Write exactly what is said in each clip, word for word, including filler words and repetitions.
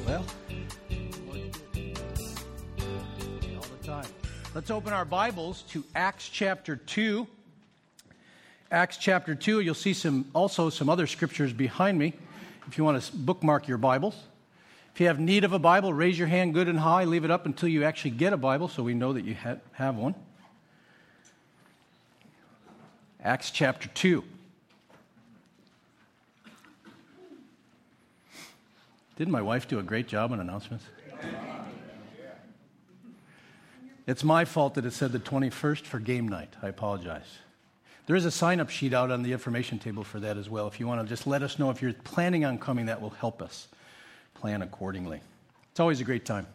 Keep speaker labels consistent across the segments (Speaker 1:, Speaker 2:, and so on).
Speaker 1: Well, all the time. Let's open our Bibles to Acts chapter two. Acts chapter two, you'll see some also some other scriptures behind me if you want to bookmark your Bibles. If you have need of a Bible, raise your hand good and high. Leave it up until you actually get a Bible so we know that you ha- have one. Acts chapter two. Didn't my wife do a great job on announcements? It's my fault that it said the twenty-first for game night. I apologize. There is a sign-up sheet out on the information table for that as well. If you want to just let us know if you're planning on coming, that will help us plan accordingly. It's always a great time.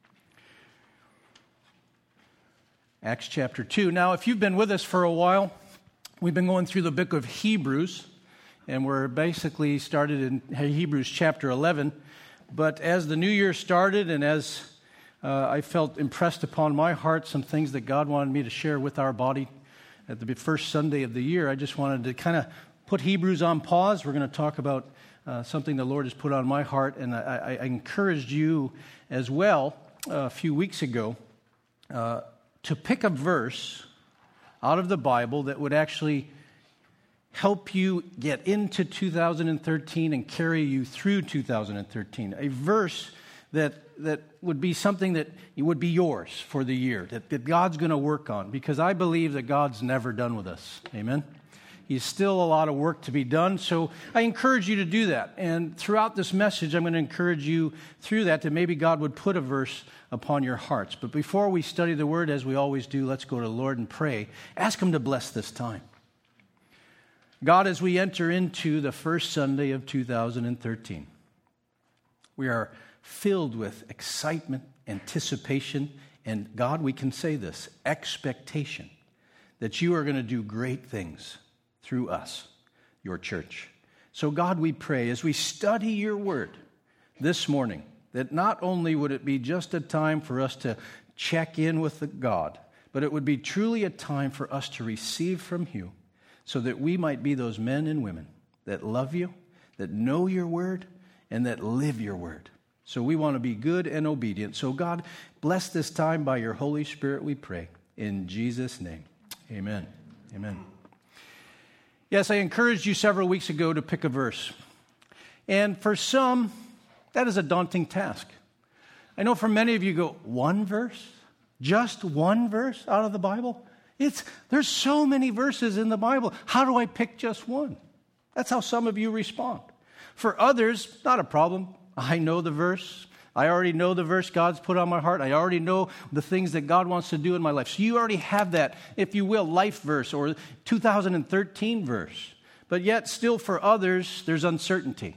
Speaker 1: Acts chapter two. Now, if you've been with us for a while, we've been going through the book of Hebrews, and we're basically started in Hebrews chapter eleven. But as the new year started and as uh, I felt impressed upon my heart some things that God wanted me to share with our body at the first Sunday of the year, I just wanted to kind of put Hebrews on pause. We're going to talk about uh, something the Lord has put on my heart, and I, I encouraged you as well uh, a few weeks ago uh, to pick a verse out of the Bible that would actually help you get into two thousand thirteen and carry you through two thousand thirteen. A verse that that would be something that would be yours for the year, that, that God's going to work on, because I believe that God's never done with us. Amen? He's still a lot of work to be done, so I encourage you to do that. And throughout this message, I'm going to encourage you through that, that maybe God would put a verse upon your hearts. But before we study the Word, as we always do, let's go to the Lord and pray. Ask Him to bless this time. God, as we enter into the first Sunday of two thousand thirteen, we are filled with excitement, anticipation, and God, we can say this, expectation that you are going to do great things through us, your church. So God, we pray as we study your word this morning, that not only would it be just a time for us to check in with the God, but it would be truly a time for us to receive from you, so that we might be those men and women that love you, that know your word, and that live your word. So we want to be good and obedient. So God, bless this time by your Holy Spirit, we pray. In Jesus' name, amen. Amen. Yes, I encouraged you several weeks ago to pick a verse. And for some, that is a daunting task. I know for many of you go, one verse? Just one verse out of the Bible? It's there's so many verses in the Bible. How do I pick just one? That's how some of you respond. For others, not a problem. I know the verse. I already know the verse God's put on my heart. I already know the things that God wants to do in my life. So you already have that, if you will, life verse or two thousand thirteen verse. But yet still for others, there's uncertainty.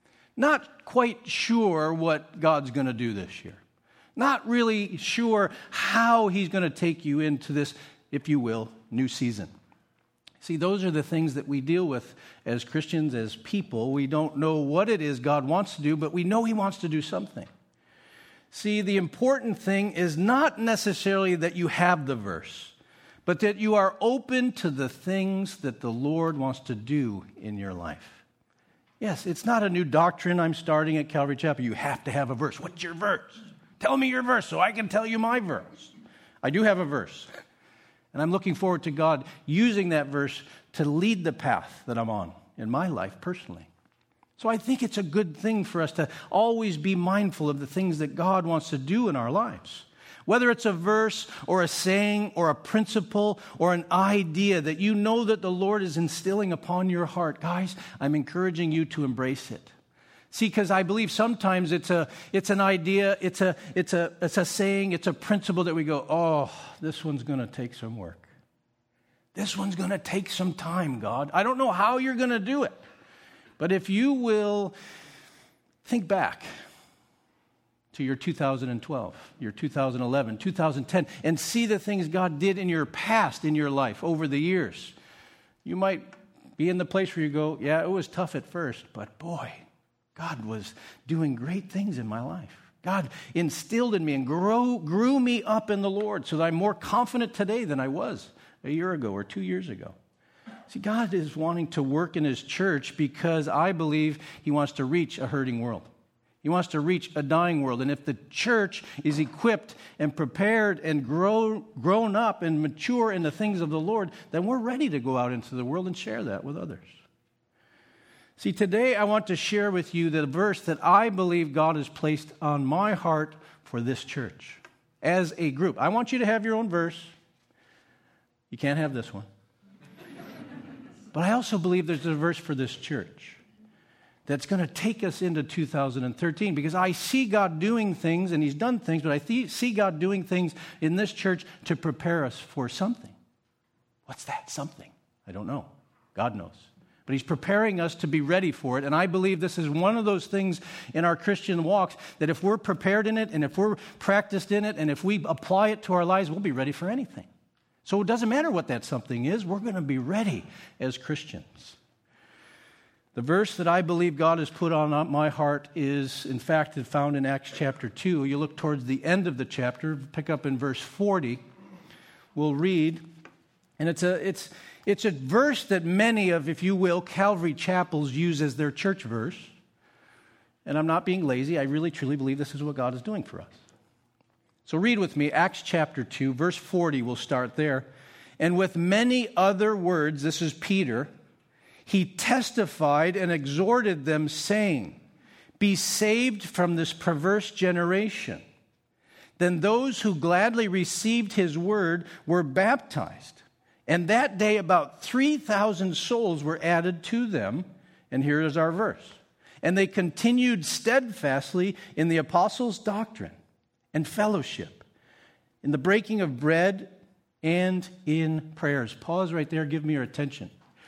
Speaker 1: Not quite sure what God's going to do this year. Not really sure how He's going to take you into this, if you will, new season. See, those are the things that we deal with as Christians, as people. We don't know what it is God wants to do, but we know He wants to do something. See, the important thing is not necessarily that you have the verse, but that you are open to the things that the Lord wants to do in your life. Yes, it's not a new doctrine I'm starting at Calvary Chapel. You have to have a verse. What's your verse? Tell me your verse so I can tell you my verse. I do have a verse. And I'm looking forward to God using that verse to lead the path that I'm on in my life personally. So I think it's a good thing for us to always be mindful of the things that God wants to do in our lives. Whether it's a verse or a saying or a principle or an idea that you know that the Lord is instilling upon your heart, guys, I'm encouraging you to embrace it. See, because I believe sometimes it's a it's an idea, it's a it's a it's a saying, it's a principle that we go, oh, this one's going to take some work. This one's going to take some time, God. I don't know how you're going to do it. But if you will think back to your two thousand twelve, your two thousand eleven, two thousand ten, and see the things God did in your past, in your life, over the years, you might be in the place where you go, yeah, it was tough at first, but boy, God was doing great things in my life. God instilled in me and grew, grew me up in the Lord so that I'm more confident today than I was a year ago or two years ago. See, God is wanting to work in His church because I believe He wants to reach a hurting world. He wants to reach a dying world. And if the church is equipped and prepared and grow, grown up and mature in the things of the Lord, then we're ready to go out into the world and share that with others. See, today I want to share with you the verse that I believe God has placed on my heart for this church as a group. I want you to have your own verse. You can't have this one. But I also believe there's a verse for this church that's going to take us into two thousand thirteen, because I see God doing things, and He's done things, but I th- see God doing things in this church to prepare us for something. What's that something? I don't know. God knows. But He's preparing us to be ready for it, and I believe this is one of those things in our Christian walks that if we're prepared in it, and if we're practiced in it, and if we apply it to our lives, we'll be ready for anything. So it doesn't matter what that something is, we're going to be ready as Christians. The verse that I believe God has put on my heart is, in fact, found in Acts chapter two. You look towards the end of the chapter, pick up in verse forty. We'll read, and it's a it's it's a verse that many of, if you will, Calvary chapels use as their church verse. And I'm not being lazy. I really, truly believe this is what God is doing for us. So read with me, Acts chapter two, verse forty. We'll start there. And with many other words, this is Peter, he testified and exhorted them, saying, "Be saved from this perverse generation." Then those who gladly received his word were baptized. And that day about three thousand souls were added to them. And here is our verse. And they continued steadfastly in the apostles' doctrine and fellowship, in the breaking of bread and in prayers. Pause right there. Give me your attention.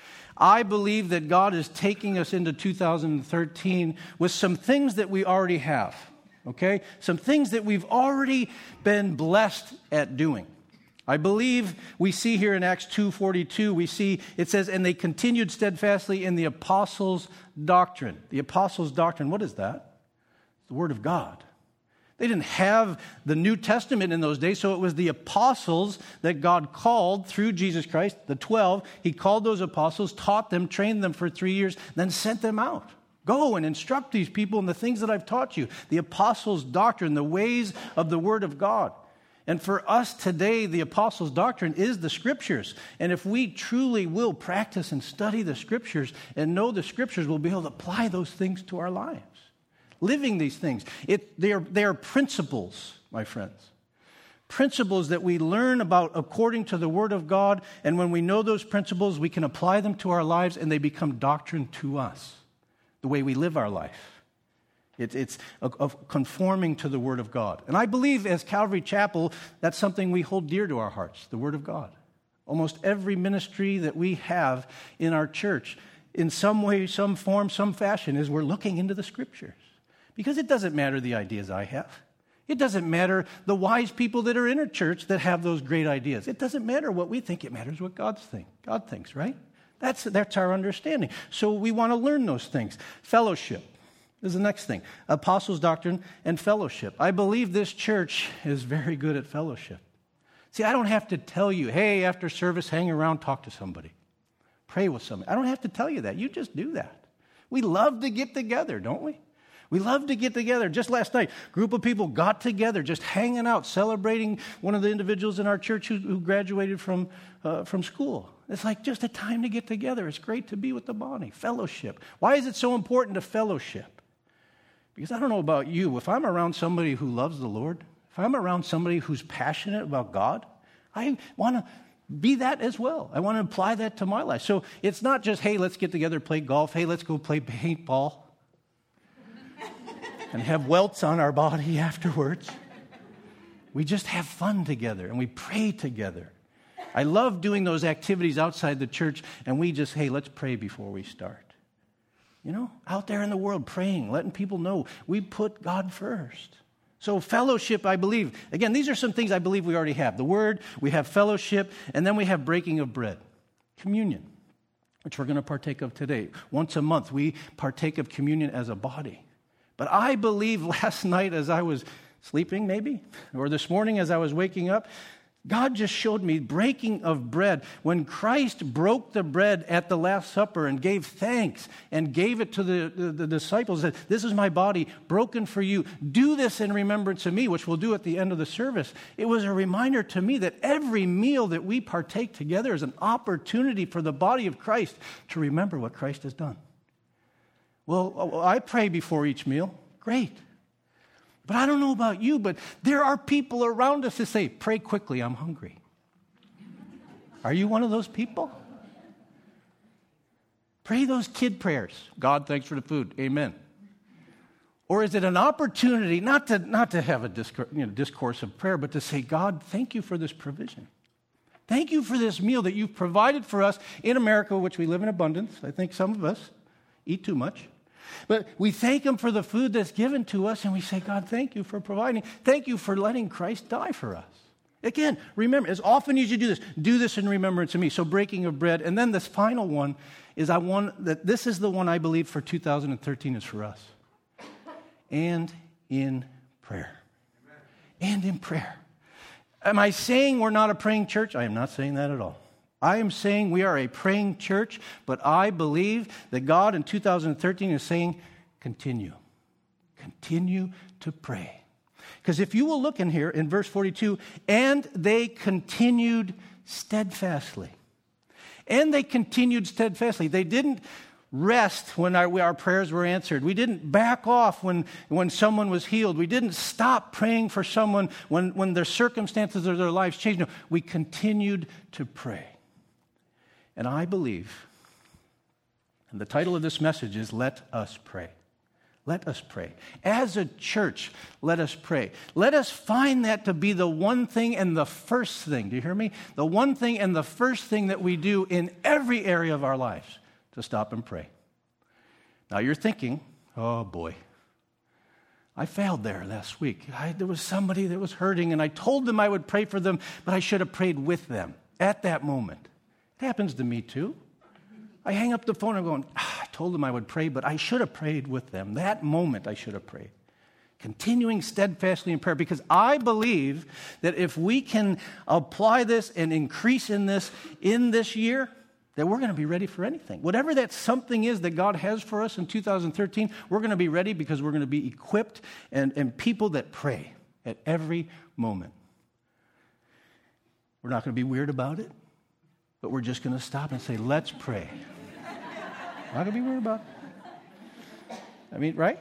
Speaker 1: I believe that God is taking us into two thousand thirteen with some things that we already have, okay? Some things that we've already been blessed at doing. I believe we see here in Acts two forty-two, we see, it says, and they continued steadfastly in the apostles' doctrine. The apostles' doctrine, what is that? It's the Word of God. They didn't have the New Testament in those days, so it was the apostles that God called through Jesus Christ, the twelve. He called those apostles, taught them, trained them for three years, then sent them out. Go and instruct these people in the things that I've taught you. The apostles' doctrine, the ways of the Word of God. And for us today, the apostles' doctrine is the Scriptures. And if we truly will practice and study the Scriptures and know the Scriptures, we'll be able to apply those things to our lives. Living these things. It, they, are, they are principles, my friends. Principles that we learn about according to the Word of God. And when we know those principles, we can apply them to our lives and they become doctrine to us. The way we live our life. It, it's a, of conforming to the Word of God. And I believe as Calvary Chapel, that's something we hold dear to our hearts, the Word of God. Almost every ministry that we have in our church, in some way, some form, some fashion, is we're looking into the Scriptures. Because it doesn't matter the ideas I have. It doesn't matter the wise people that are in a church that have those great ideas. It doesn't matter what we think. It matters what God's think. God thinks, right? That's, that's our understanding. So we want to learn those things. Fellowship is the next thing. Apostles' doctrine and fellowship. I believe this church is very good at fellowship. See, I don't have to tell you, hey, after service, hang around, talk to somebody. Pray with somebody. I don't have to tell you that. You just do that. We love to get together, don't we? We love to get together. Just last night, a group of people got together, just hanging out, celebrating one of the individuals in our church who, who graduated from, uh, from school. It's like just a time to get together. It's great to be with the body. Fellowship. Why is it so important to fellowship? Because I don't know about you. If I'm around somebody who loves the Lord, if I'm around somebody who's passionate about God, I want to be that as well. I want to apply that to my life. So it's not just, hey, let's get together, play golf. Hey, let's go play paintball. And have welts on our body afterwards. We just have fun together and we pray together. I love doing those activities outside the church and we just, hey, let's pray before we start. You know, out there in the world praying, letting people know we put God first. So fellowship, I believe, again, these are some things I believe we already have. The Word, we have fellowship, and then we have breaking of bread. Communion, which we're going to partake of today. Once a month, we partake of communion as a body. But I believe last night as I was sleeping maybe, or this morning as I was waking up, God just showed me breaking of bread. When Christ broke the bread at the Last Supper and gave thanks and gave it to the, the, the disciples, said, this is my body broken for you. Do this in remembrance of me, which we'll do at the end of the service. It was a reminder to me that every meal that we partake together is an opportunity for the body of Christ to remember what Christ has done. Well, I pray before each meal. Great. But I don't know about you, but there are people around us that say, pray quickly, I'm hungry. Are you one of those people? Pray those kid prayers. God, thanks for the food. Amen. Or is it an opportunity not to, not to have a discourse, you know, discourse of prayer, but to say, God, thank you for this provision. Thank you for this meal that you've provided for us in America, which we live in abundance. I think some of us eat too much. But we thank him for the food that's given to us, and we say, God, thank you for providing. Thank you for letting Christ die for us. Again, remember, as often as you do this, do this in remembrance of me. So breaking of bread. And then this final one is I want that this is the one I believe for two thousand thirteen is for us. And in prayer. And in prayer. Am I saying we're not a praying church? I am not saying that at all. I am saying we are a praying church, but I believe that God in two thousand thirteen is saying, continue. Continue to pray. Because if you will look in here in verse forty-two, and they continued steadfastly. And they continued steadfastly. They didn't rest when our, our prayers were answered. We didn't back off when, when someone was healed. We didn't stop praying for someone when, when their circumstances or their lives changed. No, we continued to pray. And I believe, and the title of this message is Let Us Pray. Let us pray. As a church, let us pray. Let us find that to be the one thing and the first thing. Do you hear me? The one thing and the first thing that we do in every area of our lives, to stop and pray. Now you're thinking, oh boy, I failed there last week. I, there was somebody that was hurting, and I told them I would pray for them, but I should have prayed with them at that moment. It happens to me too. I hang up the phone and I'm going, ah, I told them I would pray, but I should have prayed with them. That moment I should have prayed. Continuing steadfastly in prayer, because I believe that if we can apply this and increase in this in this year, that we're going to be ready for anything. Whatever that something is that God has for us in two thousand thirteen, we're going to be ready because we're going to be equipped and, and people that pray at every moment. We're not going to be weird about it. But we're just going to stop and say, let's pray. Not going to be worried about it. I mean, right?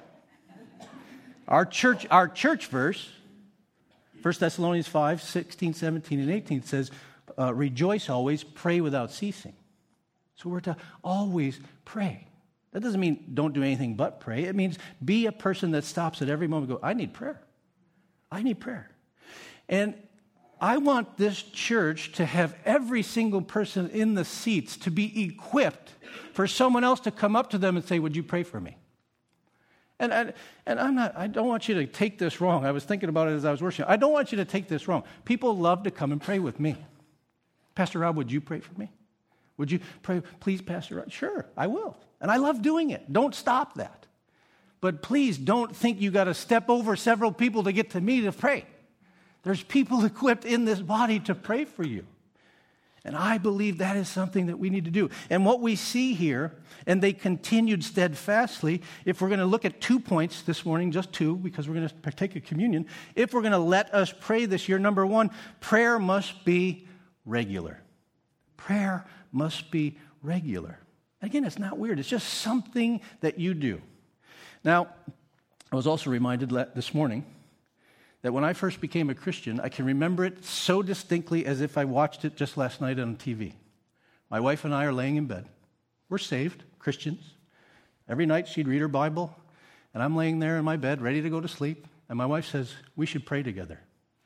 Speaker 1: Our church, our church verse, First Thessalonians five, sixteen, seventeen, and eighteen says, uh, rejoice always, pray without ceasing. So we're to always pray. That doesn't mean don't do anything but pray. It means be a person that stops at every moment and go, I need prayer. I need prayer. And I want this church to have every single person in the seats to be equipped for someone else to come up to them and say, would you pray for me? And, and, and I'm not, I don't want you to take this wrong. I was thinking about it as I was worshiping. I don't want you to take this wrong. People love to come and pray with me. Pastor Rob, would you pray for me? Would you pray, please, Pastor Rob? Sure, I will. And I love doing it. Don't stop that. But please don't think you got to step over several people to get to me to pray. There's people equipped in this body to pray for you. And I believe that is something that we need to do. And what we see here, and they continued steadfastly, if we're going to look at two points this morning, just two, because we're going to partake of communion, if we're going to let us pray this year, number one, prayer must be regular. Prayer must be regular. Again, it's not weird. It's just something that you do. Now, I was also reminded this morning that when I first became a Christian, I can remember it so distinctly as if I watched it just last night on T V. My wife and I are laying in bed. We're saved, Christians. Every night she'd read her Bible, and I'm laying there in my bed ready to go to sleep, and my wife says, we should pray together.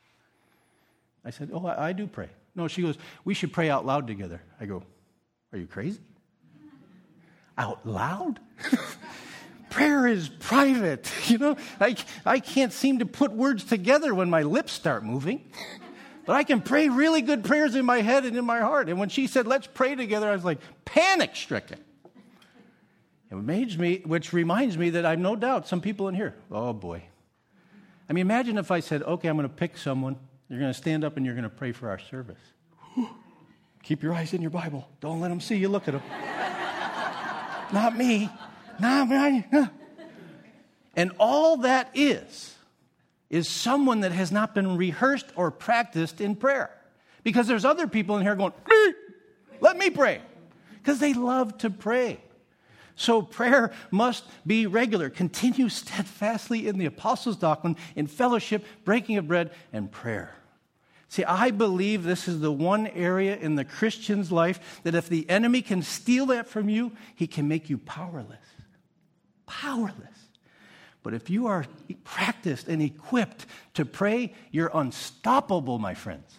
Speaker 1: I said, oh, I, I do pray. No, she goes, we should pray out loud together. I go, are you crazy? Out loud? Prayer is private, you know. I, I can't seem to put words together when my lips start moving. But I can pray really good prayers in my head and in my heart. And when she said, let's pray together, I was like panic-stricken. It made me, which reminds me that I have no doubt some people in here, oh boy. I mean, imagine if I said, okay, I'm going to pick someone You're going to stand up and you're going to pray for our service. Keep your eyes in your Bible. Don't let them see you look at them. Not me. Not me. And all that is, is someone that has not been rehearsed or practiced in prayer. Because there's other people in here going, let me pray. Because they love to pray. So prayer must be regular. Continue steadfastly in the apostles' doctrine, in fellowship, breaking of bread, and prayer. See, I believe this is the one area in the Christian's life that if the enemy can steal that from you, he can make you powerless. Powerless. But if you are practiced and equipped to pray, you're unstoppable, my friends.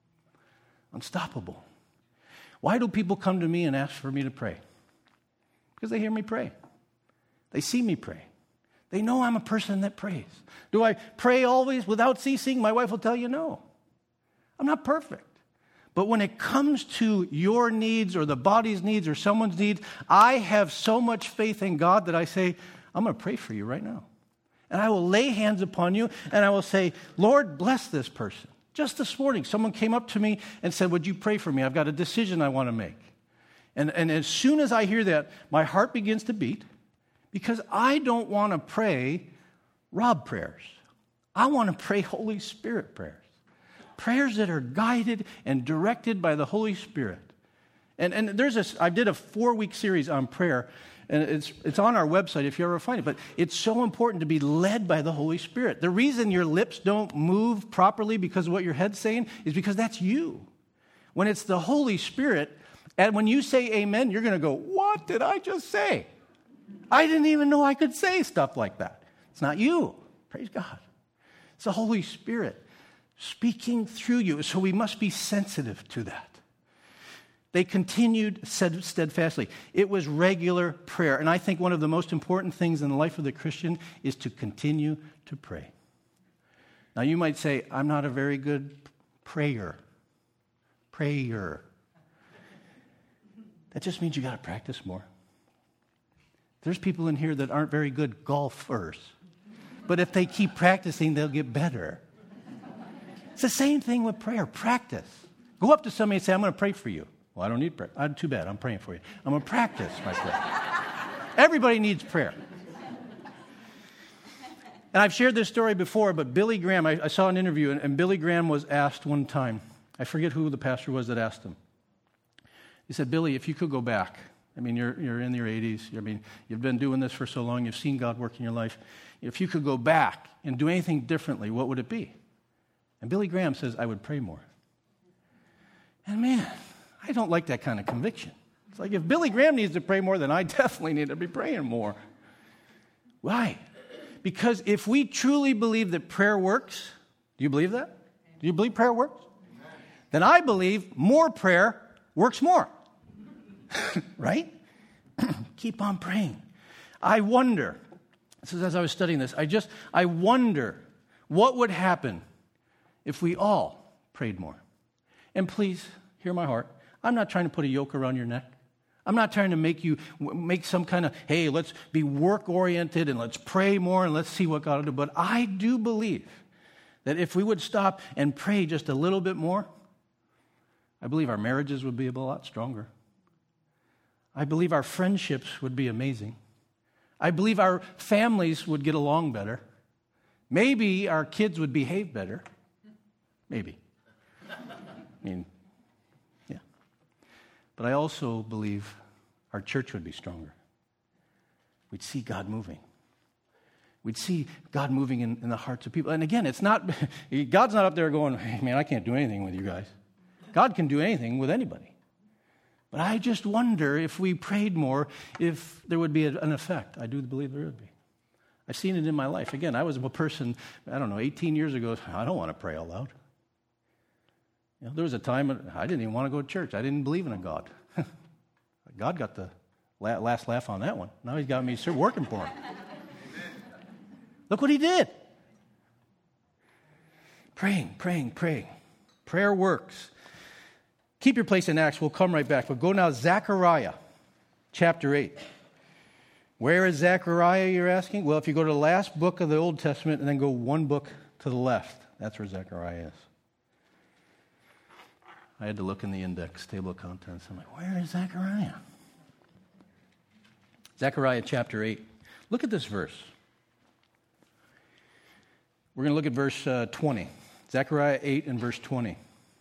Speaker 1: Unstoppable. Why do people come to me and ask for me to pray? Because they hear me pray. They see me pray. They know I'm a person that prays. Do I pray always without ceasing? My wife will tell you no. I'm not perfect. But when it comes to your needs or the body's needs or someone's needs, I have so much faith in God that I say, I'm going to pray for you right now. And I will lay hands upon you and I will say, Lord, bless this person. Just this morning, someone came up to me and said, would you pray for me? I've got a decision I want to make. And, and as soon as I hear that, my heart begins to beat because I don't want to pray Rob prayers. I want to pray Holy Spirit prayers. Prayers that are guided and directed by the Holy Spirit. And, and there's a, I did a four-week series on prayer, and it's, it's on our website if you ever find it. But it's so important to be led by the Holy Spirit. The reason your lips don't move properly because of what your head's saying is because that's you. When it's the Holy Spirit, and when you say amen, you're going to go, what did I just say? I didn't even know I could say stuff like that. It's not you. Praise God. It's the Holy Spirit speaking through you. So we must be sensitive to that. They continued steadfastly. It was regular prayer. And I think one of the most important things in the life of the Christian is to continue to pray. Now you might say, I'm not a very good prayer. Prayer. That just means you got to practice more. There's people in here that aren't very good golfers. But if they keep practicing, they'll get better. It's the same thing with prayer. Practice. Go up to somebody and say, I'm going to pray for you. Well, I don't need prayer. I'm too bad. I'm praying for you. I'm going to practice my prayer. Everybody needs prayer. And I've shared this story before, but Billy Graham, I, I saw an interview, and, and Billy Graham was asked one time, I forget who the pastor was that asked him. He said, Billy, if you could go back, I mean, you're you're in your eighties. I mean, you've been doing this for so long. You've seen God work in your life. If you could go back and do anything differently, what would it be? And Billy Graham says, I would pray more. And man, I don't like that kind of conviction. It's like if Billy Graham needs to pray more, then I definitely need to be praying more. Why? Because if we truly believe that prayer works, do you believe that? Do you believe prayer works? Then I believe more prayer works more. Right? Keep on praying. I wonder, this is as I was studying this, I just, I wonder what would happen if we all prayed more. And please, hear my heart. I'm not trying to put a yoke around your neck. I'm not trying to make you, make some kind of, hey, let's be work-oriented and let's pray more and let's see what God will do. But I do believe that if we would stop and pray just a little bit more, I believe our marriages would be a lot stronger. I believe our friendships would be amazing. I believe our families would get along better. Maybe our kids would behave better. Maybe. I mean, yeah. But I also believe our church would be stronger. We'd see God moving. We'd see God moving in, in the hearts of people. And again, it's not, God's not up there going, hey, man, I can't do anything with you guys. God can do anything with anybody. But I just wonder if we prayed more, if there would be an effect. I do believe there would be. I've seen it in my life. Again, I was a person, I don't know, eighteen years ago, I don't want to pray out loud. You know, there was a time I didn't even want to go to church. I didn't believe in a God. God got the last laugh on that one. Now he's got me working for him. Look what he did. Praying, praying, praying. Prayer works. Keep your place in Acts. We'll come right back. But go now, Zechariah, chapter eight. Where is Zechariah, you're asking? Well, if you go to the last book of the Old Testament and then go one book to the left, that's where Zechariah is. I had to look in the index, table of contents. I'm like, where is Zechariah? Zechariah chapter eight. Look at this verse. We're going to look at verse uh, twenty. Zechariah eight and verse twenty.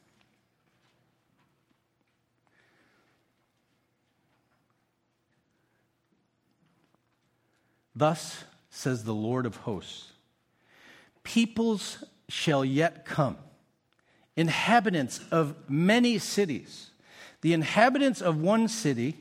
Speaker 1: Thus says the Lord of hosts, peoples shall yet come, inhabitants of many cities. The inhabitants of one city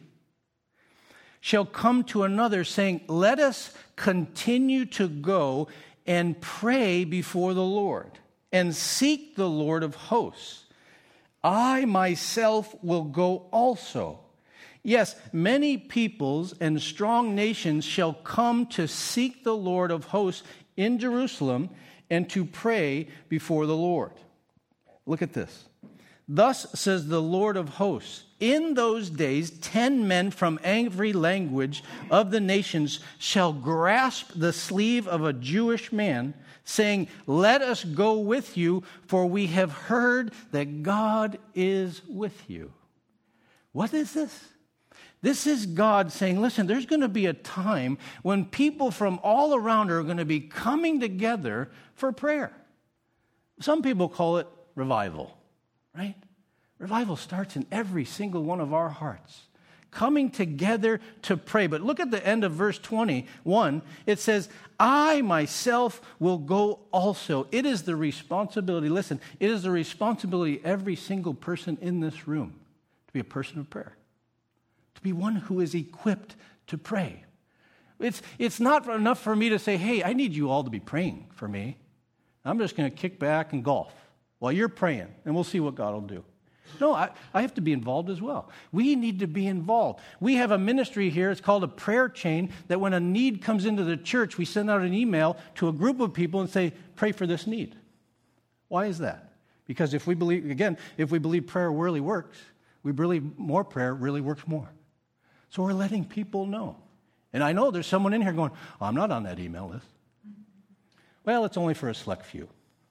Speaker 1: shall come to another, saying, let us continue to go and pray before the Lord, and seek the Lord of hosts. I myself will go also. Yes, many peoples and strong nations shall come to seek the Lord of hosts in Jerusalem and to pray before the Lord. Look at this. Thus says the Lord of hosts, in those days ten men from every language of the nations shall grasp the sleeve of a Jewish man, saying, let us go with you, for we have heard that God is with you. What is this? This is God saying, listen, there's going to be a time when people from all around are going to be coming together for prayer. Some people call it revival, right? Revival starts in every single one of our hearts, coming together to pray. But look at the end of verse twenty-one. It says, I myself will go also. It is the responsibility, listen, it is the responsibility of every single person in this room to be a person of prayer, to be one who is equipped to pray. It's, it's not enough for me to say, hey, I need you all to be praying for me. I'm just going to kick back and golf while you're praying, and we'll see what God will do. No, I, I have to be involved as well. We need to be involved. We have a ministry here. It's called a prayer chain, that when a need comes into the church, we send out an email to a group of people and say, pray for this need. Why is that? Because if we believe, again, if we believe prayer really works, we believe more prayer really works more. So we're letting people know. And I know there's someone in here going, oh, I'm not on that email list. Well, it's only for a select few.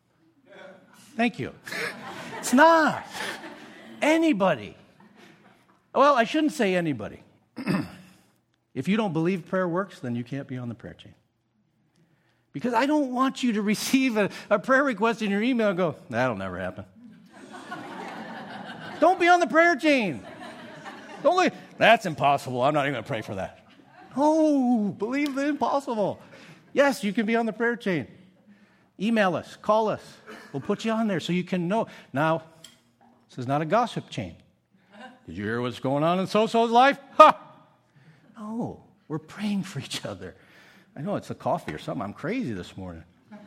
Speaker 1: Thank you. It's not. Anybody. Well, I shouldn't say anybody. If you don't believe prayer works, then you can't be on the prayer chain. Because I don't want you to receive a, a prayer request in your email and go, that'll never happen. Don't be on the prayer chain. Don't leave. That's impossible. I'm not even going to pray for that. Oh, believe the impossible. Yes, you can be on the prayer chain. Email us. Call us. We'll put you on there so you can know. Now, this is not a gossip chain. Did you hear what's going on in so-so's life? Ha! No, we're praying for each other. I know it's a coffee or something. I'm crazy this morning.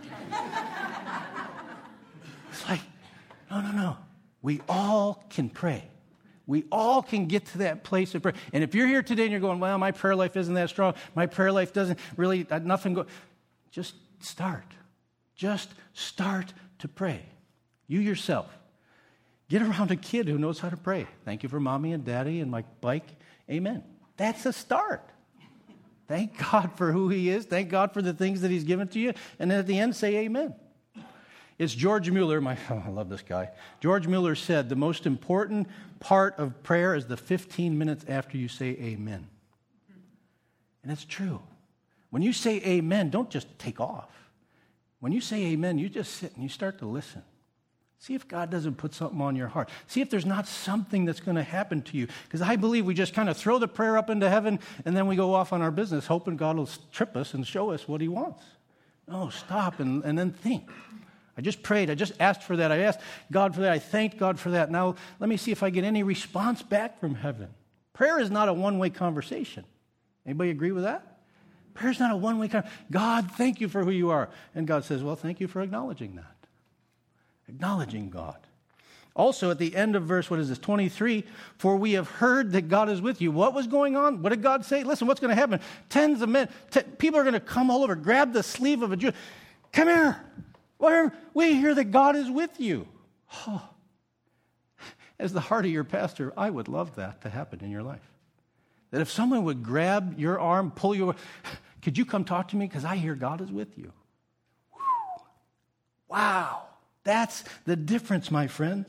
Speaker 1: It's like, no, no, no. We all can pray. We all can get to that place of prayer. And if you're here today and you're going, well, my prayer life isn't that strong. My prayer life doesn't really, nothing go. Just start. Just start to pray. You yourself. Get around a kid who knows how to pray. Thank you for mommy and daddy and my bike. Amen. That's a start. Thank God for who he is. Thank God for the things that he's given to you. And then at the end, say amen. It's George Mueller. My, oh, I love this guy. George Mueller said, the most important part of prayer is the fifteen minutes after you say amen. And it's true. When you say amen, don't just take off. When you say amen, you just sit and you start to listen. See if God doesn't put something on your heart. See if there's not something that's going to happen to you. Because I believe we just kind of throw the prayer up into heaven and then we go off on our business hoping God will trip us and show us what he wants. No, stop and, and then think. I just prayed. I just asked for that. I asked God for that. I thanked God for that. Now let me see if I get any response back from heaven. Prayer is not a one-way conversation. Anybody agree with that? Prayer is not a one-way conversation. God, thank you for who you are. And God says, well, thank you for acknowledging that. Acknowledging God. Also, at the end of verse, what is this, twenty-three, for we have heard that God is with you. What was going on? What did God say? Listen, what's going to happen? Tens of men, t- people are going to come all over, grab the sleeve of a Jew. Come here. Whatever. We hear that God is with you. Oh. As the heart of your pastor, I would love that to happen in your life. That if someone would grab your arm, pull you, could you come talk to me? Because I hear God is with you. Whew. Wow. That's the difference, my friends.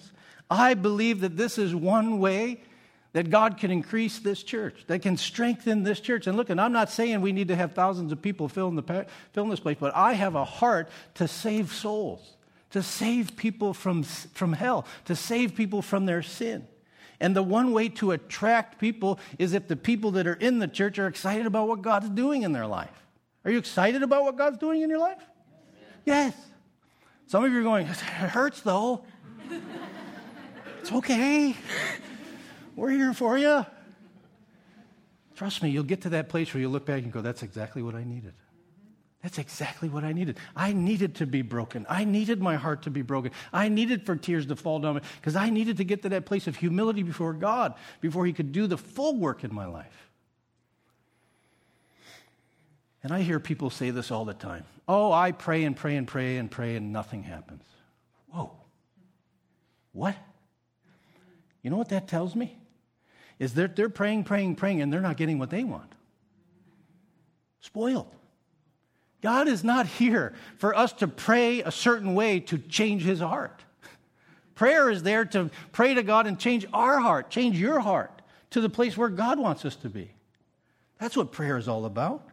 Speaker 1: I believe that this is one way that God can increase this church, that can strengthen this church. And look, and I'm not saying we need to have thousands of people fill in, the, fill in this place, but I have a heart to save souls, to save people from, from hell, to save people from their sin. And the one way to attract people is if the people that are in the church are excited about what God's doing in their life. Are you excited about what God's doing in your life? Yes. Some of you are going, it hurts though. It's okay. We're here for you. Trust me, you'll get to that place where you look back and go, that's exactly what I needed. That's exactly what I needed. I needed to be broken. I needed my heart to be broken. I needed for tears to fall down because I needed to get to that place of humility before God before he could do the full work in my life. And I hear people say this all the time. Oh, I pray and pray and pray and pray and nothing happens. Whoa. What? You know what that tells me? Is that they're praying, praying, praying, and they're not getting what they want. Spoiled. God is not here for us to pray a certain way to change his heart. Prayer is there to pray to God and change our heart, change your heart to the place where God wants us to be. That's what prayer is all about.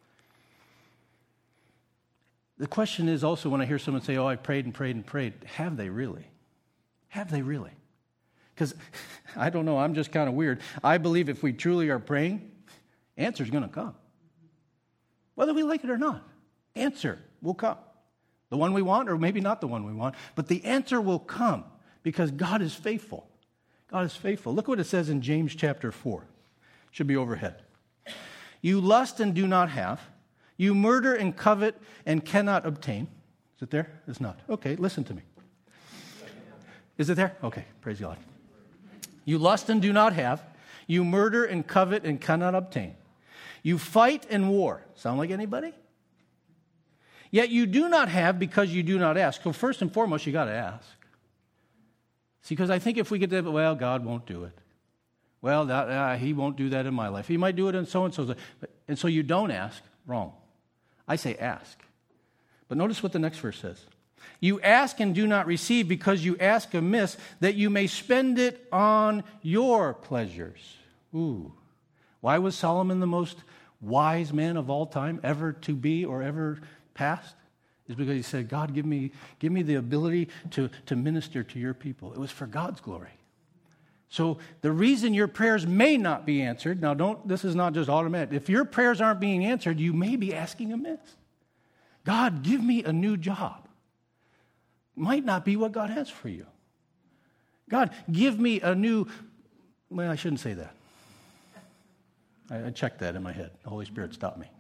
Speaker 1: The question is also when I hear someone say, oh, I prayed and prayed and prayed, have they really? Have they really? Because I don't know, I'm just kind of weird. I believe if we truly are praying, answer's going to come. Whether we like it or not, answer will come. The one we want or maybe not the one we want, but the answer will come because God is faithful. God is faithful. Look what it says in James chapter four. It should be overhead. You lust and do not have. You murder and covet and cannot obtain. Is it there? It's not. Okay, listen to me. Is it there? Okay, praise God. You lust and do not have. You murder and covet and cannot obtain. You fight and war. Sound like anybody? Yet you do not have because you do not ask. So first and foremost, you got to ask. See, because I think if we get to, well, God won't do it. Well, that, uh, he won't do that in my life. He might do it in so-and-so's. And so you don't ask. Wrong. I say ask. But notice what the next verse says. You ask and do not receive because you ask amiss that you may spend it on your pleasures. Ooh. Why was Solomon the most wise man of all time ever to be or ever past? Is because he said, God, give me, give me the ability to, to minister to your people. It was for God's glory. So the reason your prayers may not be answered, now don't, this is not just automatic. If your prayers aren't being answered, you may be asking amiss. God, give me a new job. Might not be what God has for you. God, give me a new, well, I shouldn't say that. I, I checked that in my head. The Holy Spirit stopped me.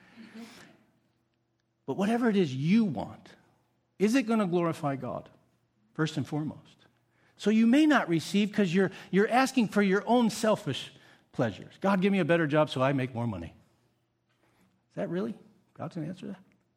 Speaker 1: But whatever it is you want, is it going to glorify God, first and foremost? So you may not receive because you're, you're asking for your own selfish pleasures. God, give me a better job so I make more money. Is that really? God's going to answer that?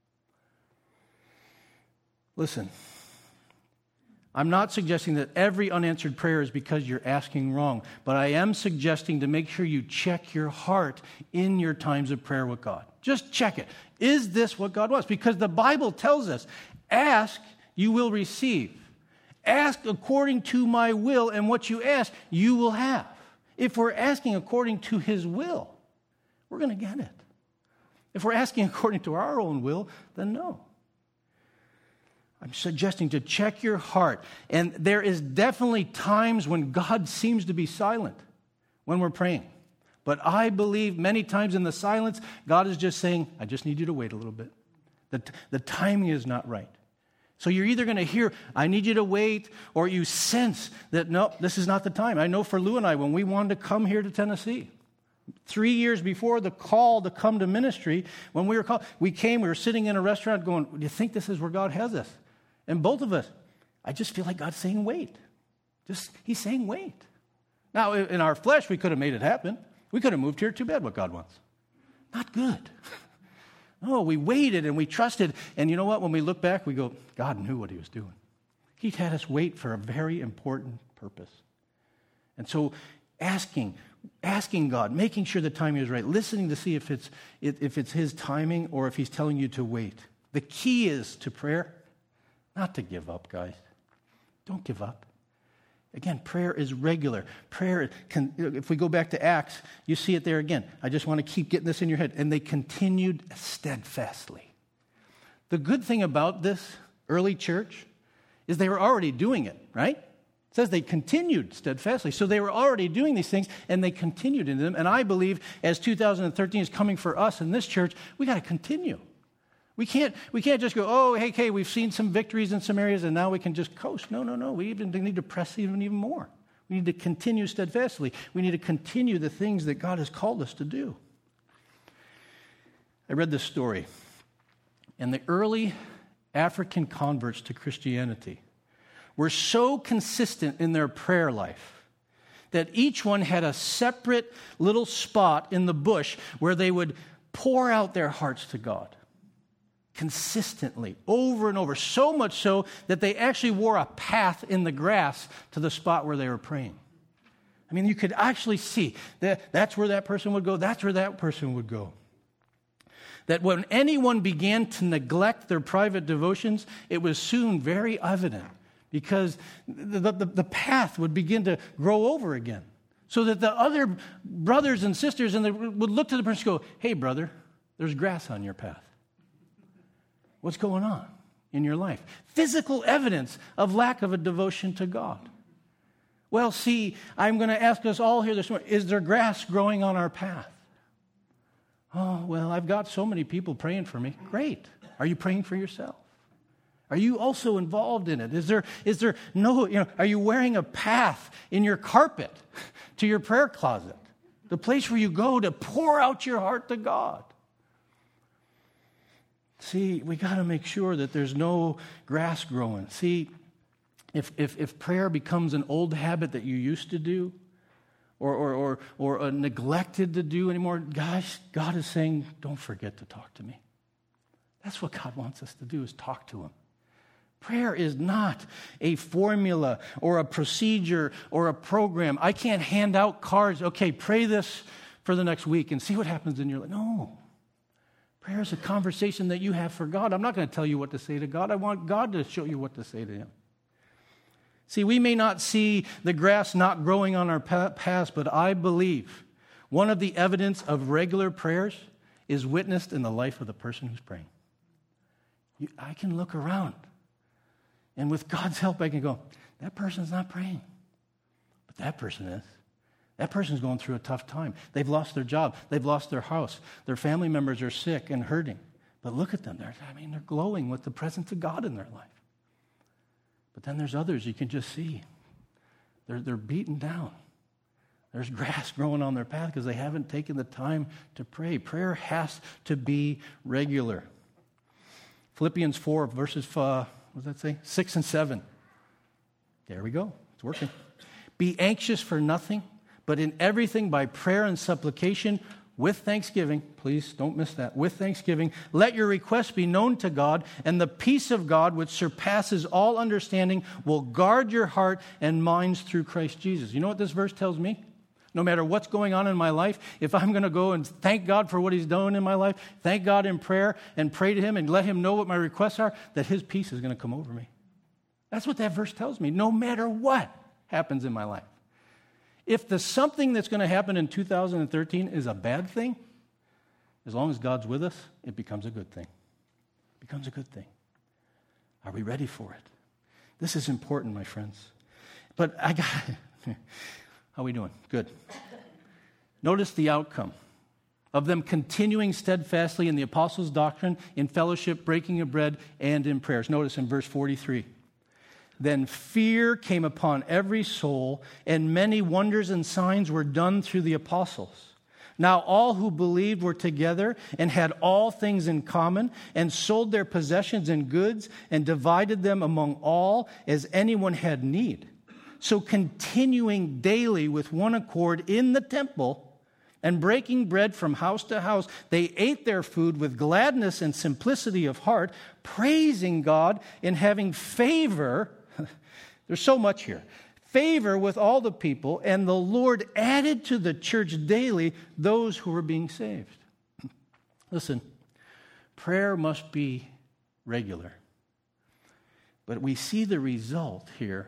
Speaker 1: Listen, I'm not suggesting that every unanswered prayer is because you're asking wrong, but I am suggesting to make sure you check your heart in your times of prayer with God. Just check it. Is this what God wants? Because the Bible tells us, ask, you will receive. Ask according to my will, and what you ask, you will have. If we're asking according to his will, we're going to get it. If we're asking according to our own will, then no. I'm suggesting to check your heart. And there is definitely times when God seems to be silent when we're praying. But I believe many times in the silence, God is just saying, I just need you to wait a little bit. The, the timing is not right. So you're either going to hear, I need you to wait, or you sense that, no, this is not the time. I know for Lou and I, when we wanted to come here to Tennessee, three years before the call to come to ministry, when we were called, we came, we were sitting in a restaurant going, do you think this is where God has us? And both of us, I just feel like God's saying wait. Just, he's saying wait. Now, in our flesh, we could have made it happen. We could have moved here. Too bad what God wants. Not good. No, we waited and we trusted. And you know what? When we look back, we go, God knew what he was doing. He had us wait for a very important purpose. And so asking, asking God, making sure the timing is right, listening to see if it's, if it's his timing or if he's telling you to wait. The key is to prayer, not to give up, guys. Don't give up. Again, prayer is regular. Prayer, can, if we go back to Acts, you see it there again. I just want to keep getting this in your head. And they continued steadfastly. The good thing about this early church is they were already doing it, right? It says they continued steadfastly. So they were already doing these things, and they continued in them. And I believe as two thousand thirteen is coming for us in this church, we got to continue. We can't, we can't just go, oh, hey, okay, we've seen some victories in some areas, and now we can just coast. No, no, no. We even need to press even, even more. We need to continue steadfastly. We need to continue the things that God has called us to do. I read this story. And the early African converts to Christianity were so consistent in their prayer life that each one had a separate little spot in the bush where they would pour out their hearts to God. Consistently, over and over, so much so that they actually wore a path in the grass to the spot where they were praying. I mean, you could actually see that that's where that person would go, that's where that person would go. That when anyone began to neglect their private devotions, it was soon very evident because the, the, the path would begin to grow over again. So that the other brothers and sisters and they would look to the person and go, hey, brother, there's grass on your path. What's going on in your life? Physical evidence of lack of a devotion to God. Well, see, I'm going to ask us all here this morning, is there grass growing on our path? Oh, well, I've got so many people praying for me. Great. Are you praying for yourself? Are you also involved in it? Is there, is there no, you know, are you wearing a path in your carpet to your prayer closet? The place where you go to pour out your heart to God. See, we got to make sure that there's no grass growing. See, if, if, if prayer becomes an old habit that you used to do or, or, or, or uh, neglected to do anymore, guys, God is saying, don't forget to talk to me. That's what God wants us to do, is talk to him. Prayer is not a formula or a procedure or a program. I can't hand out cards, okay, pray this for the next week and see what happens in your life. No. Prayer is a conversation that you have for God. I'm not going to tell you what to say to God. I want God to show you what to say to him. See, we may not see the grass not growing on our paths, but I believe one of the evidence of regular prayers is witnessed in the life of the person who's praying. You, I can look around, and with God's help, I can go, that person's not praying, but that person is. That person's going through a tough time. They've lost their job. They've lost their house. Their family members are sick and hurting. But look at them. They're, I mean, they're glowing with the presence of God in their life. But then there's others you can just see. They're, they're beaten down. There's grass growing on their path because they haven't taken the time to pray. Prayer has to be regular. Philippians four, verses, uh, what does that say? Six and seven. There we go. It's working. Be anxious for nothing, but in everything by prayer and supplication with thanksgiving, please don't miss that, with thanksgiving, let your requests be known to God, and the peace of God, which surpasses all understanding, will guard your heart and minds through Christ Jesus. You know what this verse tells me? No matter what's going on in my life, if I'm going to go and thank God for what he's done in my life, thank God in prayer and pray to him and let him know what my requests are, that his peace is going to come over me. That's what that verse tells me, no matter what happens in my life. If the something that's going to happen in two thousand thirteen is a bad thing, as long as God's with us, it becomes a good thing. It becomes a good thing. Are we ready for it? This is important, my friends. But I got how are we doing? Good. Notice the outcome of them continuing steadfastly in the apostles' doctrine, in fellowship, breaking of bread, and in prayers. Notice in verse forty-three. Then fear came upon every soul, and many wonders and signs were done through the apostles. Now all who believed were together and had all things in common, and sold their possessions and goods, and divided them among all as anyone had need. So continuing daily with one accord in the temple, and breaking bread from house to house, they ate their food with gladness and simplicity of heart, praising God and having favor. There's so much here. Favor with all the people, and the Lord added to the church daily those who were being saved. Listen, prayer must be regular. But we see the result here,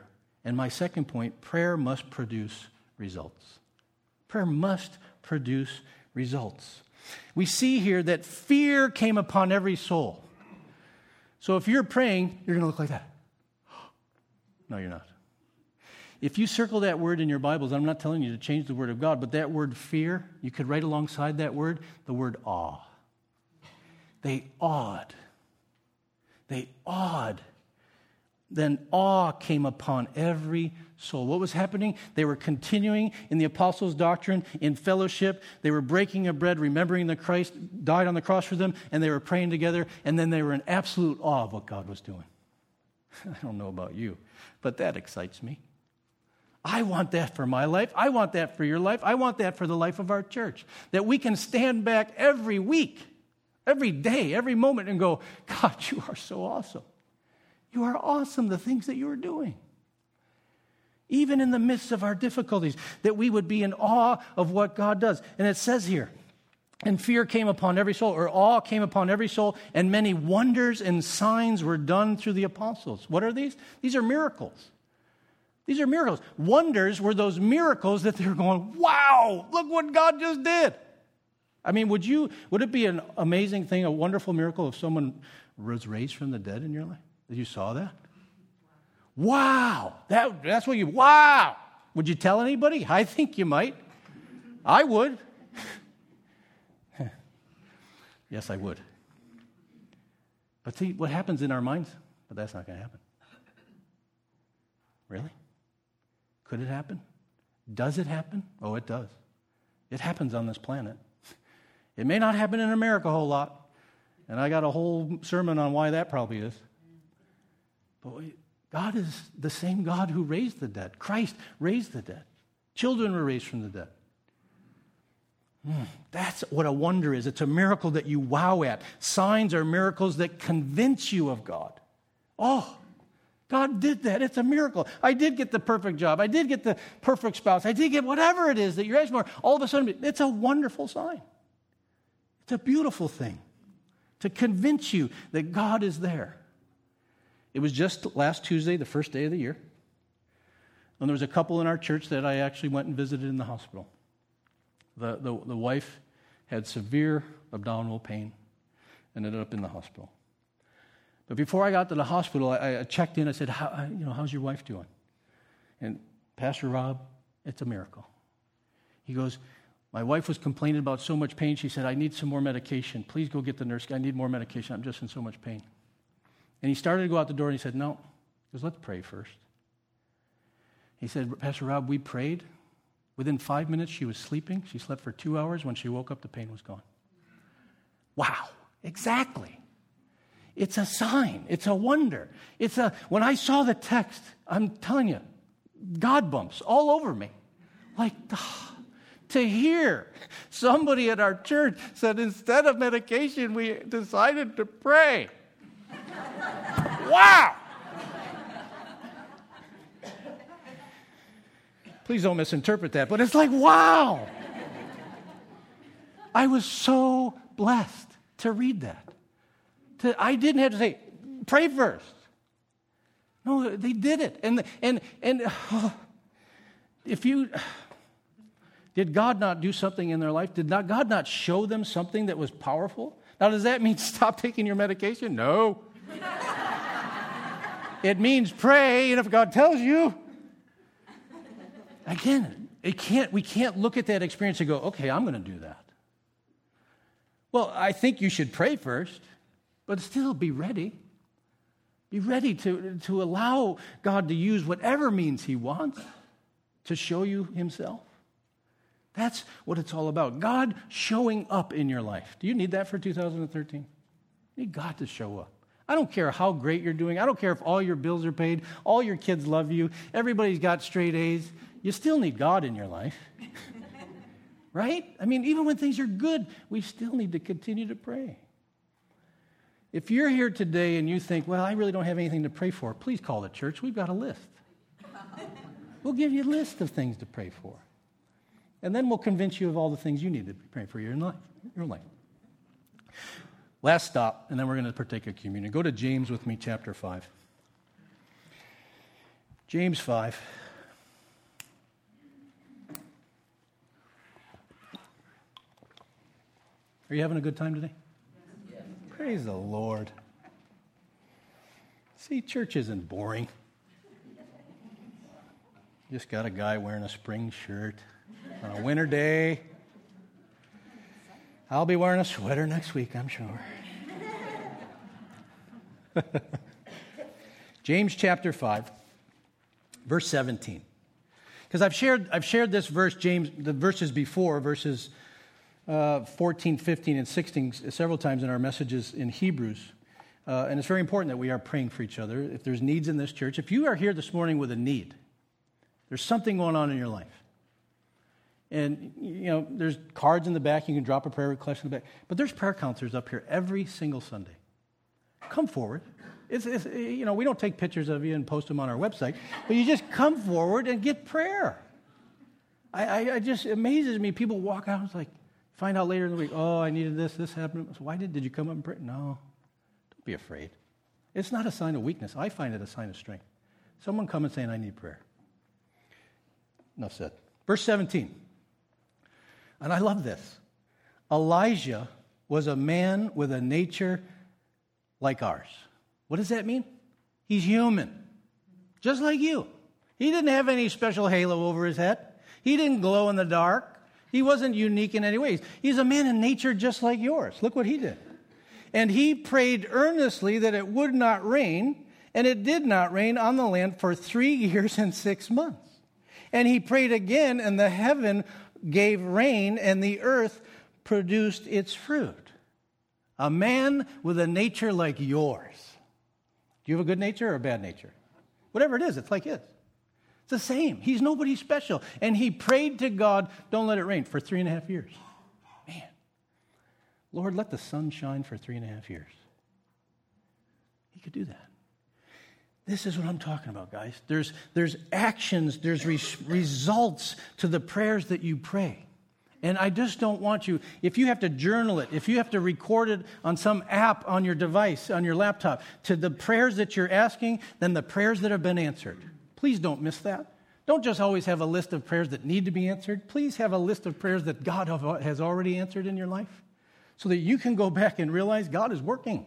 Speaker 1: And my second point, prayer must produce results. Prayer must produce results. We see here that fear came upon every soul. So if you're praying, you're going to look like that. No, you're not. If you circle that word in your Bibles, I'm not telling you to change the word of God, but that word fear, you could write alongside that word the word awe. They awed. They awed. Then awe came upon every soul. What was happening? They were continuing in the apostles' doctrine, in fellowship. They were breaking of bread, remembering that Christ died on the cross for them, and they were praying together, and then they were in absolute awe of what God was doing. I don't know about you, but that excites me. I want that for my life. I want that for your life. I want that for the life of our church, that we can stand back every week, every day, every moment, and go, God, you are so awesome. You are awesome, the things that you are doing. Even in the midst of our difficulties, that we would be in awe of what God does. And it says here, and fear came upon every soul, or awe came upon every soul, and many wonders and signs were done through the apostles. What are these? These are miracles. These are miracles. Wonders were those miracles that they were going, wow, look what God just did. I mean, would you? Would it be an amazing thing, a wonderful miracle if someone was raised from the dead in your life? You saw that? Wow. That, that's what you, wow. Would you tell anybody? I think you might. I would. Yes, I would. But see, what happens in our minds? But that's not going to happen. Really? Could it happen? Does it happen? Oh, it does. It happens on this planet. It may not happen in America a whole lot. And I got a whole sermon on why that probably is. But God is the same God who raised the dead. Christ raised the dead. Children were raised from the dead. Mm, that's what a wonder is. It's a miracle that you wow at. Signs are miracles that convince you of God. Oh, God did that. It's a miracle. I did get the perfect job. I did get the perfect spouse. I did get whatever it is that you're asking for. All of a sudden, it's a wonderful sign. It's a beautiful thing to convince you that God is there. It was just last Tuesday, the first day of the year, and there was a couple in our church that I actually went and visited in the hospital. The, the, the wife had severe abdominal pain and ended up in the hospital. But before I got to the hospital, I, I checked in. I said, How, you know, how's your wife doing? And Pastor Rob, it's a miracle. He goes, my wife was complaining about so much pain. She said, I need some more medication. Please go get the nurse. I need more medication. I'm just in so much pain. And he started to go out the door, and he said, no. He goes, let's pray first. He said, Pastor Rob, we prayed. Within five minutes, she was sleeping. She slept for two hours. When she woke up, the pain was gone. Wow, exactly. It's a sign. It's a wonder. It's a. When I saw the text, I'm telling you, God bumps all over me. Like, oh, to hear somebody at our church said, instead of medication, we decided to pray. Wow! Please don't misinterpret that, but it's like, wow! I was so blessed to read that. To, I didn't have to say, pray first. No, they did it. And, and, and oh, if you, did God not do something in their life? Did not, God not show them something that was powerful? Now, does that mean stop taking your medication? No. It means pray, and if God tells you, again, it can't. We can't look at that experience and go, okay, I'm going to do that. Well, I think you should pray first, but still be ready. Be ready to, to allow God to use whatever means he wants to show you himself. That's what it's all about. God showing up in your life. Do you need that for two thousand thirteen? You need God to show up. I don't care how great you're doing. I don't care if all your bills are paid, all your kids love you, everybody's got straight A's. You still need God in your life. Right? I mean, even when things are good, we still need to continue to pray. If you're here today and you think, well, I really don't have anything to pray for, please call the church. We've got a list. We'll give you a list of things to pray for. And then we'll convince you of all the things you need to pray for your life. Your life. Last stop, and then we're going to partake of communion. Go to James with me, chapter five. James five. Are you having a good time today? Yes. Praise the Lord. See, church isn't boring. Just got a guy wearing a spring shirt on a winter day. I'll be wearing a sweater next week, I'm sure. James chapter five, verse seventeen. Because I've shared I've shared this verse, James, the verses before, verses uh, fourteen, fifteen, and sixteen, several times in our messages in Hebrews. Uh, and it's very important that we are praying for each other. If there's needs in this church, if you are here this morning with a need, there's something going on in your life. And, you know, there's cards in the back. You can drop a prayer request in the back. But there's prayer counselors up here every single Sunday. Come forward. It's, it's, you know, we don't take pictures of you and post them on our website, but you just come forward and get prayer. I, I, I just, it amazes me. People walk out and it's like, find out later in the week, oh, I needed this, this happened. So why did, did you come up and pray? No, don't be afraid. It's not a sign of weakness. I find it a sign of strength. Someone come and saying, I need prayer. Enough said. Verse seventeen. And I love this. Elijah was a man with a nature like ours. What does that mean? He's human, just like you. He didn't have any special halo over his head. He didn't glow in the dark. He wasn't unique in any ways. He's a man in nature just like yours. Look what he did. And he prayed earnestly that it would not rain, and it did not rain on the land for three years and six months. And he prayed again, and the heaven gave rain, and the earth produced its fruit. A man with a nature like yours. Do you have a good nature or a bad nature? Whatever it is, it's like his. It's the same. He's nobody special. And he prayed to God, don't let it rain, for three and a half years. Man. Lord, let the sun shine for three and a half years. He could do that. This is what I'm talking about, guys. There's, there's actions, there's re- results to the prayers that you pray. And I just don't want you, if you have to journal it, if you have to record it on some app on your device, on your laptop, to the prayers that you're asking, then the prayers that have been answered. Please don't miss that. Don't just always have a list of prayers that need to be answered. Please have a list of prayers that God has already answered in your life so that you can go back and realize God is working.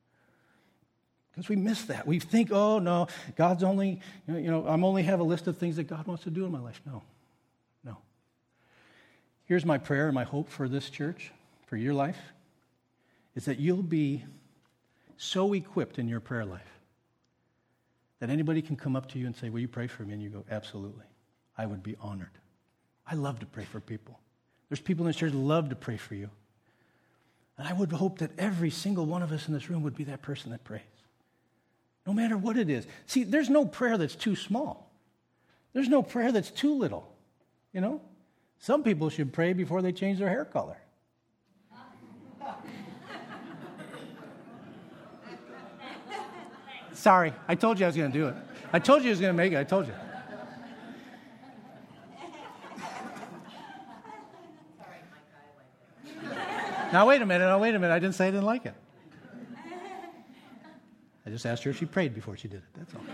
Speaker 1: Because we miss that. We think, oh, no, God's only, you know, I'm only have a list of things that God wants to do in my life. No, no. Here's my prayer and my hope for this church, for your life, is that you'll be so equipped in your prayer life that anybody can come up to you and say, will you pray for me? And you go, absolutely. I would be honored. I love to pray for people. There's people in this church who love to pray for you. And I would hope that every single one of us in this room would be that person that prays. No matter what it is. See, there's no prayer that's too small. There's no prayer that's too little. You know? Some people should pray before they change their hair color. Sorry, I told you I was going to do it. I told you I was going to make it. I told you. Now, wait a minute. Now, wait a minute. I didn't say I didn't like it. I just asked her if she prayed before she did it. That's all.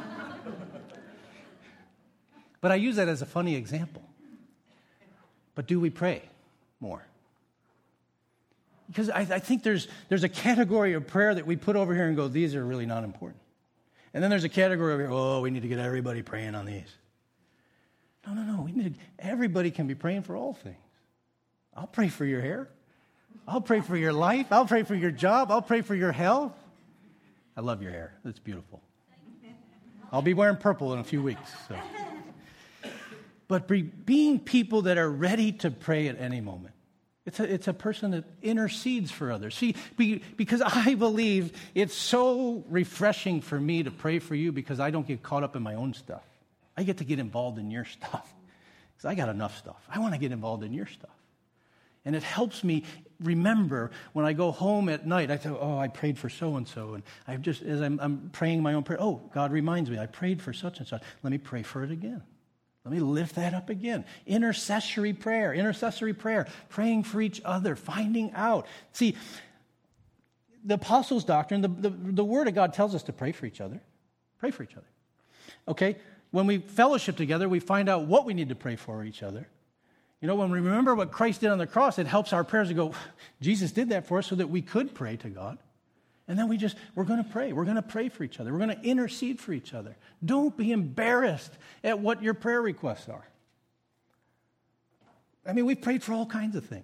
Speaker 1: But I use that as a funny example. But do we pray more? Because I, I think there's there's a category of prayer that we put over here and go, these are really not important. And then there's a category over here, oh, we need to get everybody praying on these. No, no, no. We need everybody can be praying for all things. I'll pray for your hair. I'll pray for your life. I'll pray for your job. I'll pray for your health. I love your hair. It's beautiful. I'll be wearing purple in a few weeks. So. But be, being people that are ready to pray at any moment. It's a, it's a person that intercedes for others. See, be, because I believe it's so refreshing for me to pray for you because I don't get caught up in my own stuff. I get to get involved in your stuff because I got enough stuff. I want to get involved in your stuff. And it helps me remember when I go home at night, I thought, oh, I prayed for so-and-so. And I just, as I'm, I'm praying my own prayer, oh, God reminds me, I prayed for such and such. Let me pray for it again. Let me lift that up again. Intercessory prayer, intercessory prayer, praying for each other, finding out. See, the apostles' doctrine, the, the, the Word of God tells us to pray for each other. Pray for each other. Okay? When we fellowship together, we find out what we need to pray for each other. You know, when we remember what Christ did on the cross, it helps our prayers to go, Jesus did that for us so that we could pray to God. And then we just, we're going to pray. We're going to pray for each other. We're going to intercede for each other. Don't be embarrassed at what your prayer requests are. I mean, we've prayed for all kinds of things.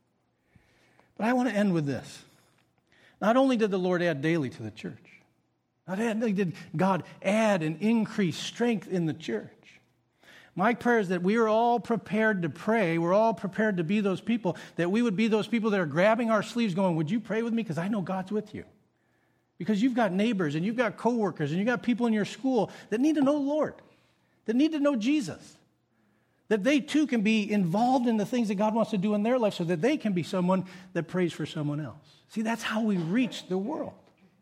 Speaker 1: But I want to end with this. Not only did the Lord add daily to the church, not only did God add and increase strength in the church. My prayer is that we are all prepared to pray. We're all prepared to be those people, that we would be those people that are grabbing our sleeves going, would you pray with me? Because I know God's with you. Because you've got neighbors and you've got coworkers and you've got people in your school that need to know the Lord, that need to know Jesus, that they too can be involved in the things that God wants to do in their life so that they can be someone that prays for someone else. See, that's how we reach the world.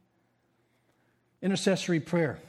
Speaker 1: Intercessory prayer.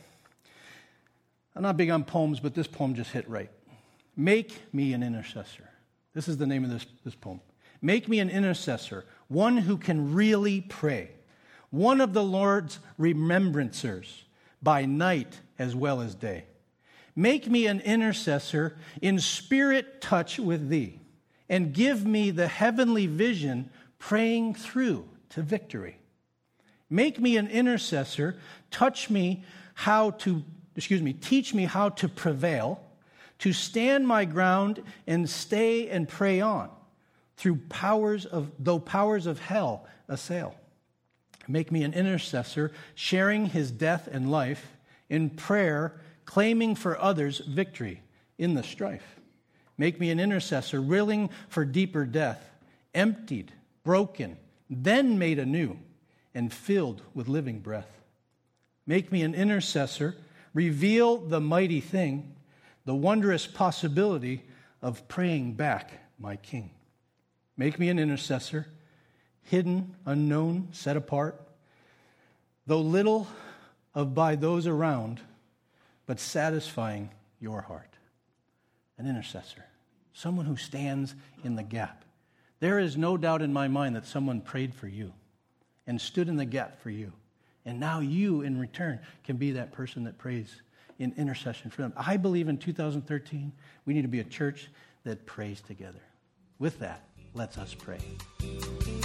Speaker 1: I'm not big on poems, but this poem just hit right. Make me an intercessor. This is the name of this, this poem. Make me an intercessor, one who can really pray, one of the Lord's remembrancers by night as well as day. Make me an intercessor in spirit touch with thee, and give me the heavenly vision praying through to victory. Make me an intercessor, touch me how to, excuse me, teach me how to prevail, to stand my ground and stay and pray on, through powers of, though powers of hell assail. Make me an intercessor, sharing his death and life, in prayer, claiming for others victory in the strife. Make me an intercessor, willing for deeper death, emptied, broken, then made anew, and filled with living breath. Make me an intercessor, reveal the mighty thing, the wondrous possibility of praying back my King. Make me an intercessor, hidden, unknown, set apart, though little of by those around, but satisfying your heart. An intercessor, someone who stands in the gap. There is no doubt in my mind that someone prayed for you and stood in the gap for you. And now you, in return, can be that person that prays in intercession for them. I believe in two thousand thirteen, we need to be a church that prays together. With that, let's us pray.